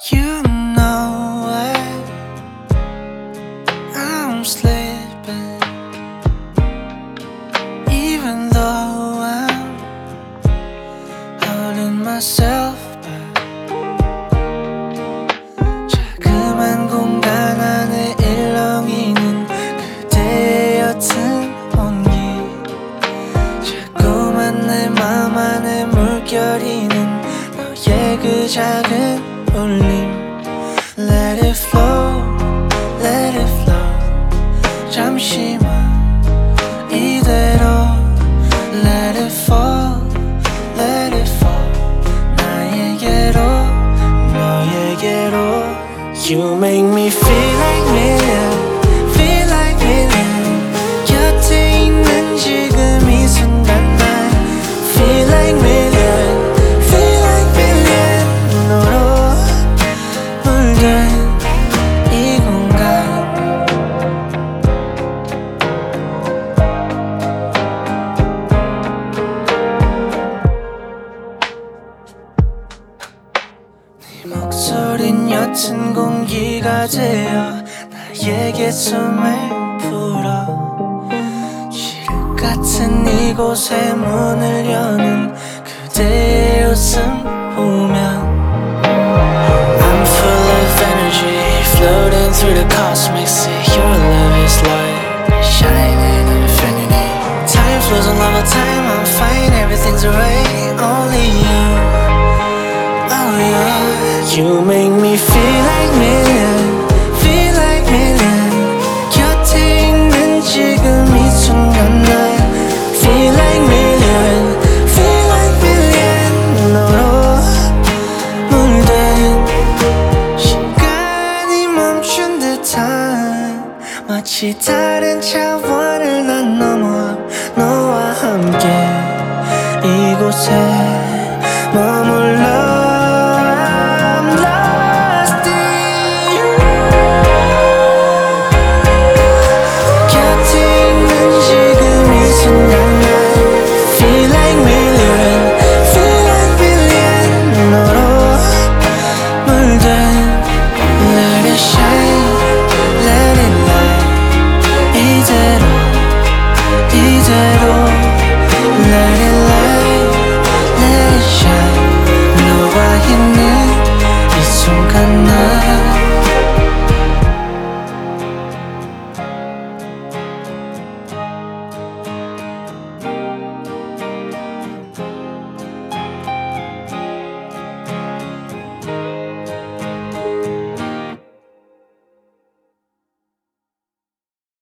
You know it, I'm sleeping, even though I'm holding myself back. 자그만 공간 안에 일렁이는 그대의 옅은 온기, 자꾸만 내 맘 안에 물결이는 너의 그 작은 울림. Let it flow, let it flow. 잠시만 이대로 Let it fall, let it fall. 나에게로, 너에게로. You make me feel like million, feel like million. 곁에 있는 지금 이 순간 난 Feel like million, feel like million. 너로 물든 이 공간. 네 목소린 옅은 공기가 되어 나에게 숨을 불어. 지륵 같은 이곳에 문을 여는 그대의 웃음 보면 I'm full of energy, floating through the cosmic sea. Your love is like shining infinity. Time flows in love, time I'm fine, everything's alright. Only you, oh yeah. You make me feel like million, feel like million. 곁에 있는 지금 이 순간 난 Feel like million, feel like million. 너로 물든 시간이 멈춘 듯한 마치 다른 차원을 난 넘어 너와 함께 이곳에